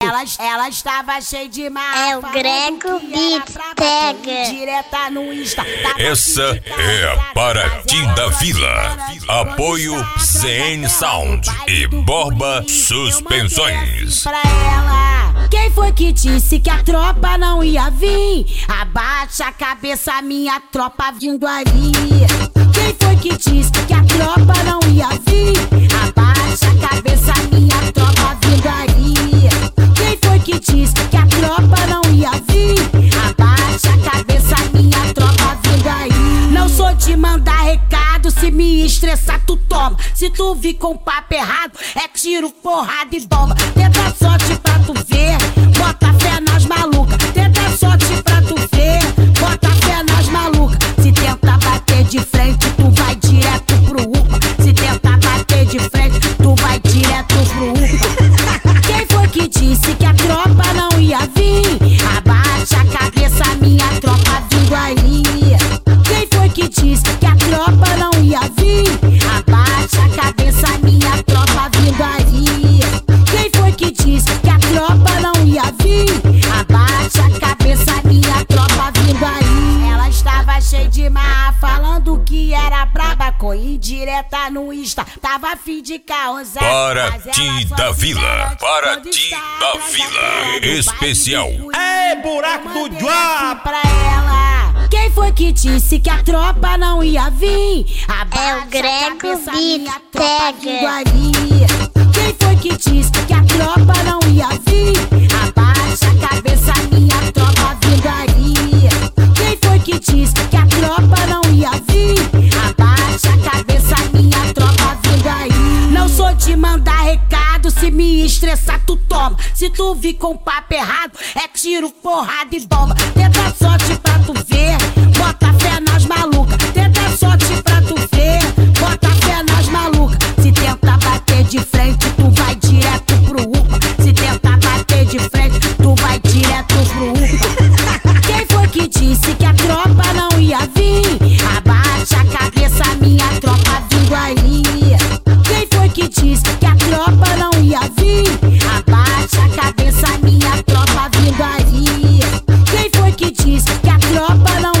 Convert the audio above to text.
Ela estava cheia de marra. É o Grego Beat Tag. Direta no Insta. Essa é a Paraty da Vila. Apoio ZN Sound e Borba Suspensões. Pra ela, quem foi que disse que a tropa não ia vir? Abaixa a cabeça, minha tropa vindo ali. Quem foi que disse que a tropa não ia vir? Abaixa a cabeça, minha tropa vindo ali. Quem foi que disse que a tropa não ia vir? Abaixa a cabeça, minha tropa vindo aí. Não sou de mandar recado, se me estressar tu toma. Se tu vir com papo errado, é tiro, porrada e bomba. Tenta sorte pra tu ver, bota fé nas malucas. Tenta sorte pra tu ver, bota fé nas malucas. Se tenta bater de frente, tu vai direto pro UPA. Se tenta bater de frente, tu vai direto pro UPA. Quem foi que disse que a tropa não ia vir? Abaixa a cabeça, minha tropa vindo aí. Quem foi que disse que a tropa não ia vir? Abaixa a cabeça, minha tropa vindo aí. Quem foi que disse que a tropa não ia vir? Abaixa a cabeça, minha tropa vindo aí. Ela estava cheia de marra, falando que era braba, com indireta no Insta. Tava a fim de causar. Paraty da Vila. Paraty da Vila. Especial. Ei, buraco do Joá! Pra ela, quem foi que disse que a tropa não ia vir? É o Grego Beat Tag. Quem foi que disse que a tropa não ia vir? Abaixa a cabeça, minha tropa vindo aí. Quem foi que disse que a tropa não ia vir? Abaixa a cabeça, minha tropa vindo aí. Não sou de mandar recado, se me estressar tu toma. Se tu vir com papo errado, é tiro, porrada e bomba. Tenta sorte pra tu ver, bota fé nas malucas. Tenta sorte pra tu ver, bota fé nas malucas. Se tenta bater de frente, tu vai direto pro UPA. Se tenta bater de frente, tu vai direto pro UPA. Quem foi que disse que a tropa não ia vir? Abaixa a cabeça, minha tropa vindo aí. Quem foi que disse que a tropa não ia vir? Abaixa a cabeça, minha tropa vindo aí. Quem foi que disse que a tropa não